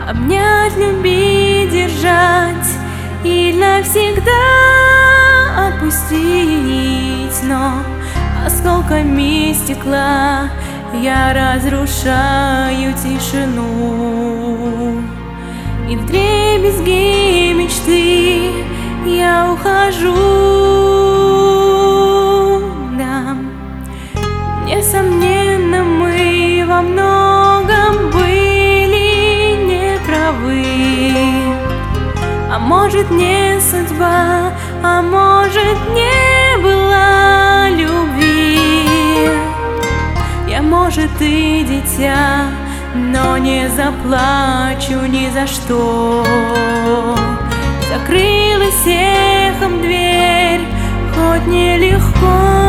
обнять, любить, держать и навсегда отпустить. Но осколками стекла я разрушаю тишину, и вдребезги мечты я ухожу. Да, несомненно, мы во многом были неправы. А может, не судьба, а может, не было любви. Я, может, и дитя, но не заплачу ни за что. Закрылась эхом дверь, хоть нелегко.